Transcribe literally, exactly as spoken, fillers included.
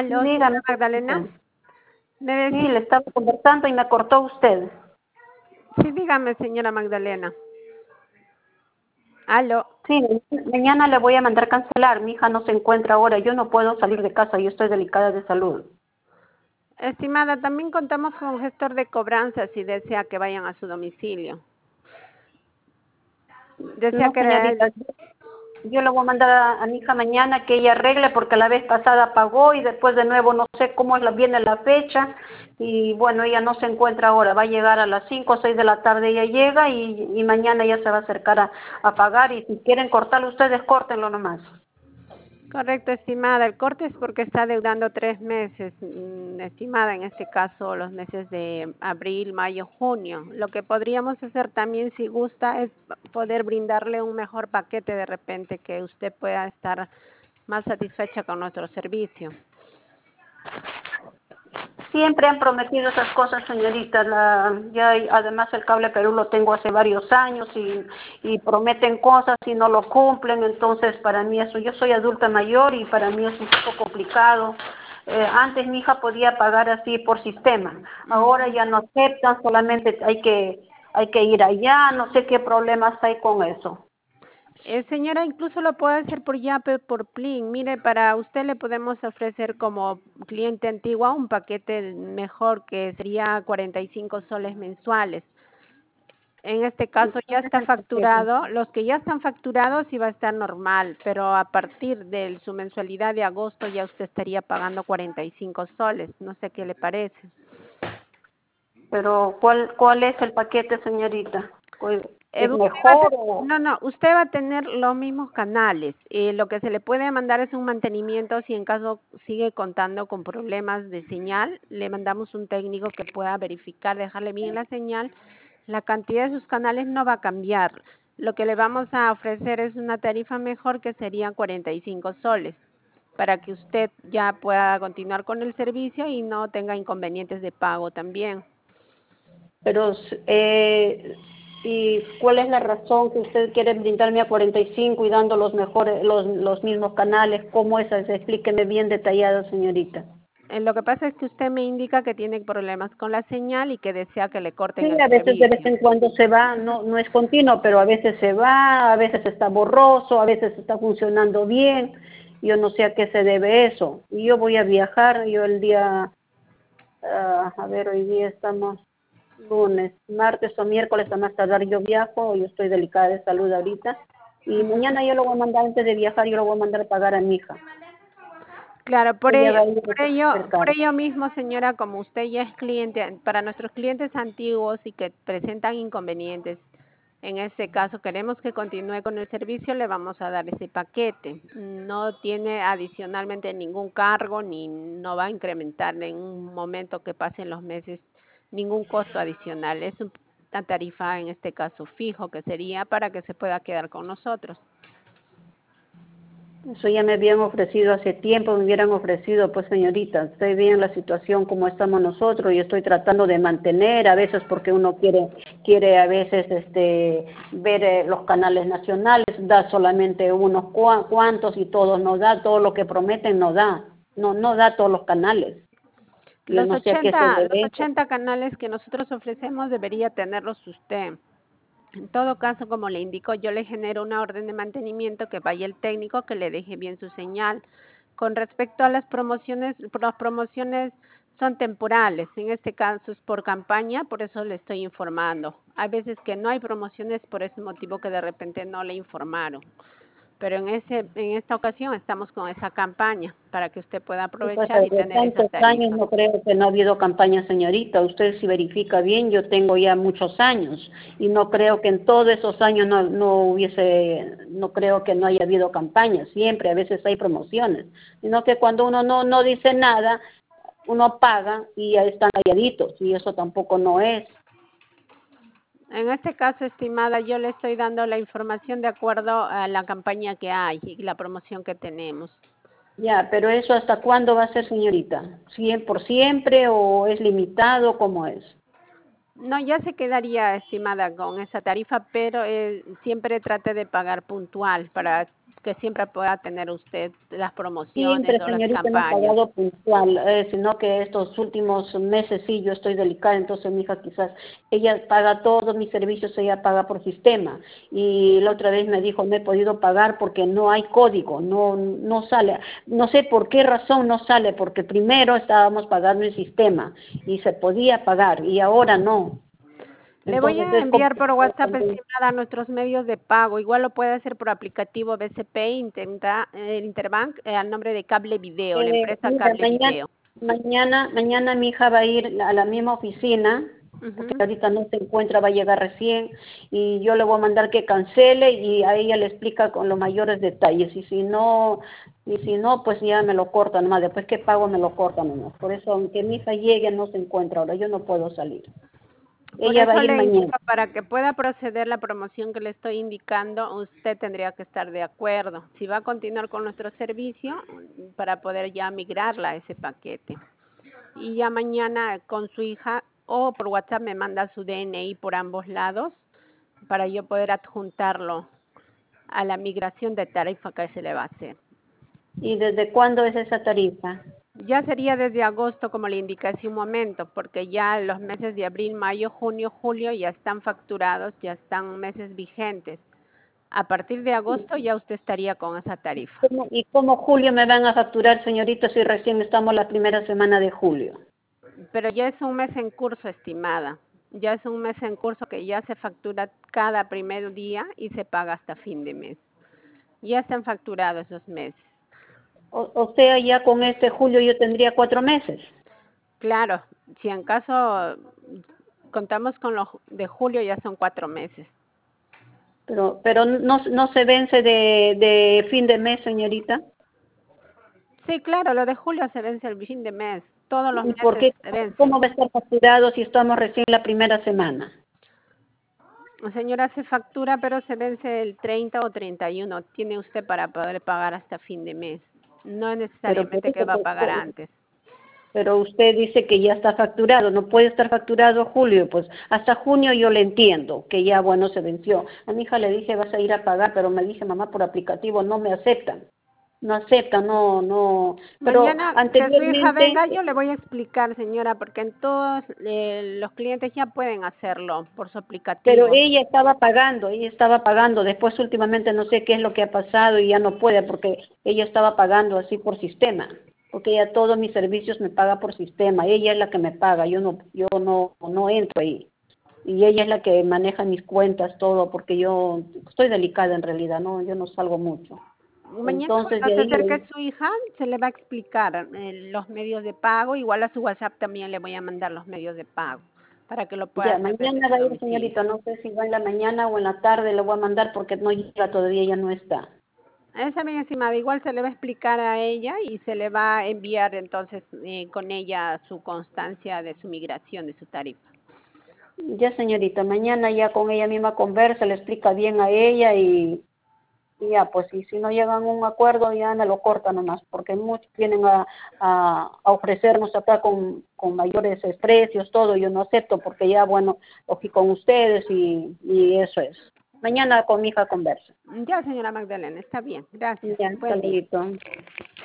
Aló, señora Dígame, Magdalena. usted. Me Sí, decía, le estaba conversando y me cortó usted. sí, dígame, señora Magdalena. Aló. Sí, mañana le voy a mandar cancelar. Mi hija no se encuentra ahora. Yo no puedo salir de casa. Yo estoy delicada de salud. Estimada, también contamos con un gestor de cobranza si desea que vayan a su domicilio. Desea No, que señorita. le- Yo le voy a mandar a, a mi hija mañana que ella arregle porque la vez pasada pagó y después de nuevo no sé cómo es la- viene la fecha y bueno, ella no se encuentra ahora, va a llegar a las cinco o seis de la tarde, ella llega y, y mañana ella se va a acercar a, a pagar y si quieren cortarlo ustedes, córtenlo nomás. Correcto, estimada. El corte es porque está deudando tres meses, mm, estimada, en este caso los meses de abril, mayo, junio. Lo que podríamos hacer también, si gusta, es poder brindarle un mejor paquete de repente que usted pueda estar más satisfecha con nuestro servicio. Siempre han prometido esas cosas, señorita. La, ya hay- además el Cable Perú lo tengo hace varios años y, y prometen cosas y no lo cumplen. Entonces, para mí eso, yo soy adulta mayor y para mí es un poco complicado. Eh, antes mi hija podía pagar así por sistema. Ahora ya no aceptan, solamente hay que, hay que ir allá. No sé qué problemas hay con eso. Eh, señora, incluso lo puede hacer por Yape, por Plin. Mire, para usted le podemos ofrecer como cliente antigua un paquete mejor que sería cuarenta y cinco soles mensuales. En este caso ya ¿Cuál es está el paquete? facturado. Los que ya están facturados sí va a estar normal, pero a partir de su mensualidad de agosto ya usted estaría pagando cuarenta y cinco soles. No sé qué le parece. Pero ¿cuál, cuál es el paquete, señorita? ¿Cuál- Eh, ¿Es usted va a mejor te- o...? no, no, usted va a tener los mismos canales. Eh, lo que se le puede mandar es un mantenimiento si en caso sigue contando con problemas de señal. Le mandamos un técnico que pueda verificar, dejarle bien la señal. La cantidad de sus canales no va a cambiar. Lo que le vamos a ofrecer es una tarifa mejor que serían cuarenta y cinco soles para que usted ya pueda continuar con el servicio y no tenga inconvenientes de pago también. Pero, eh, ¿y cuál es la razón que usted quiere brindarme a cuarenta y cinco y dando los mejores, los, los mismos canales? ¿Cómo es eso? Explíqueme bien detallado, señorita. Eh, Lo que pasa es que usted me indica que tiene problemas con la señal y que desea que le corten Sí, el a veces de vez servicio. en cuando se va, no, no es continuo, pero a veces se va, a veces está borroso, a veces está funcionando bien. Yo no sé a qué se debe eso. Y yo voy a viajar, yo el día, ah, a ver, hoy día estamos lunes, martes o miércoles a más tardar yo viajo, yo estoy delicada de salud ahorita, y mañana yo lo voy a mandar, antes de viajar, yo lo voy a mandar a pagar a mi hija. Claro, por Ella ello, va a ir a por ello, por cercar. ello mismo, señora, como usted ya es cliente, para nuestros clientes antiguos y que presentan inconvenientes, en este caso queremos que continúe con el servicio, le vamos a dar ese paquete. No tiene adicionalmente ningún cargo ni no va a incrementar en un momento que pasen los meses ningún costo adicional. Es un- una tarifa en este caso fijo que sería para que se pueda quedar con nosotros. Eso ya me habían ofrecido hace tiempo, me hubieran ofrecido, pues señorita, estoy bien la situación como estamos nosotros y estoy tratando de mantener, a veces porque uno quiere, quiere a veces este, ver eh, los canales nacionales, da solamente unos cua- cuantos y todos no da, todo lo que prometen no da, no, no da todos los canales. Yo Los no sé a qué se ochenta, los debe eso. ochenta canales que nosotros ofrecemos debería tenerlos usted. En todo caso, como le indico, yo le genero una orden de mantenimiento que vaya el técnico que le deje bien su señal. Con respecto a las promociones, las promociones son temporales, en este caso es por campaña, por eso le estoy informando. Hay veces que no hay promociones por ese motivo que de repente no le informaron. Pero en ese, en esta ocasión estamos con esa campaña para que usted pueda Sí, pues aprovechar y de tener esa tantos años tarifa. no creo que no ha habido campaña, señorita. Usted si verifica bien, yo tengo ya muchos años y no creo que en todos esos años no, no hubiese, no creo que no haya habido campaña. Siempre, a veces hay promociones. Sino que cuando uno no, no dice nada, uno paga y ya están calladitos y eso tampoco no es. En este caso, estimada, yo le estoy dando la información de acuerdo a la campaña que hay y la promoción que tenemos. Ya, pero eso hasta cuándo va a ser, señorita? ¿Cien por siempre o es limitado? ¿Cómo es? No, ya se quedaría, estimada, con esa tarifa, pero eh, siempre trate de pagar puntual para que siempre pueda tener usted las promociones Siempre, o las señorita, hemos campañas. pagado puntual, eh, sino que estos últimos meses sí, yo estoy delicada, entonces mi hija quizás, ella paga todos mis servicios, ella paga por sistema. Y la otra vez me dijo, no he podido pagar porque no hay código, no no sale. No sé por qué razón no sale, porque primero estábamos pagando el sistema y se podía pagar y ahora no. Le voy Entonces a es enviar por complicado WhatsApp, también. estimada, nuestros medios de pago. Igual lo puede hacer por aplicativo B C P, intenta, eh, Interbank, eh, al nombre de Cable Video, la Eh, empresa mira, Cable mañana, Video. mañana, mañana mi hija va a ir a la misma oficina, porque Ujú. ahorita no se encuentra, va a llegar recién, y yo le voy a mandar que cancele y a ella le explica con los mayores detalles. Y si no, y si no, pues ya me lo cortan nomás, después que pago me lo cortan nomás. Por eso, aunque mi hija llegue, no se encuentra ahora, yo no puedo salir. Por Ella va a eso ir le mañana. indico, para que pueda proceder la promoción que le estoy indicando, usted tendría que estar de acuerdo. Si va a continuar con nuestro servicio, para poder ya migrarla a ese paquete. Y ya mañana con su hija o por WhatsApp me manda su D N I por ambos lados para yo poder adjuntarlo a la migración de tarifa que se le va a hacer. ¿Y desde cuándo es esa tarifa? Ya sería desde agosto, como le indiqué hace un momento, porque ya los meses de abril, mayo, junio, julio ya están facturados, ya están meses vigentes. A partir de agosto ya usted estaría con esa tarifa. ¿Cómo- ¿Y cómo julio me van a facturar, señorita, si recién estamos la primera semana de julio? Pero ya es un mes en curso, estimada. Ya es un mes en curso que ya se factura cada primer día y se paga hasta fin de mes. Ya están facturados esos meses. O, o sea, ya con este julio yo tendría cuatro meses. Claro, si en caso contamos con lo de julio, ya son cuatro meses. Pero, pero no, no se vence de, de fin de mes, señorita. Sí, claro, lo de julio se vence el fin de mes. Todos los ¿Y por meses qué? se vencen. ¿Cómo va a estar facturado si estamos recién la primera semana? Señora, se factura, pero se vence el treinta o treinta y uno. Tiene usted para poder pagar hasta fin de mes. No es Pero, por necesariamente que eso, va a por- pagar por- antes. pero usted dice que ya está facturado, no puede estar facturado julio, pues hasta junio yo le entiendo, que ya, bueno, se venció. A mi hija le dije, vas a ir a pagar, pero me dice, mamá, por aplicativo no me aceptan. No aceptan, no, no. Pero Mañana que su hija anteriormente. venga, yo le voy a explicar, señora, porque en todos eh, los clientes ya pueden hacerlo por su Pero aplicativo. ella estaba pagando, ella estaba pagando. Después últimamente no sé qué es lo que ha pasado y ya no puede porque ella estaba pagando así por sistema. Porque ella todos mis servicios me paga por sistema. Ella es la que me paga, yo no, yo no, no entro ahí. Y ella es la que maneja mis cuentas, todo, porque yo estoy delicada en realidad, no, yo no salgo mucho. Mañana Entonces de cuando se acerque ahí, su hija, se le va a explicar eh, los medios de pago. Igual a su WhatsApp también le voy a mandar los medios de pago para que lo pueda ya, hacer desde mañana su va a ir domicilio. señorita, no sé si va en la mañana o en la tarde, le voy a mandar porque no llega todavía, ella no está. Esa bien, estimada, igual se le va a explicar a ella y se le va a enviar entonces eh, con ella su constancia de su migración, de su tarifa. Ya, señorita, mañana ya con ella misma conversa, le explica bien a ella y, y ya, pues, y si no llegan a un acuerdo, ya me lo corta nomás, porque muchos vienen a, a, a ofrecernos acá con, con mayores eh, precios, todo, yo no acepto, porque ya, bueno, cogí con ustedes y, y eso es. Mañana con mi hija conversa. Ya, señora Magdalena, está bien. Gracias. Ya, Buen día. saludito.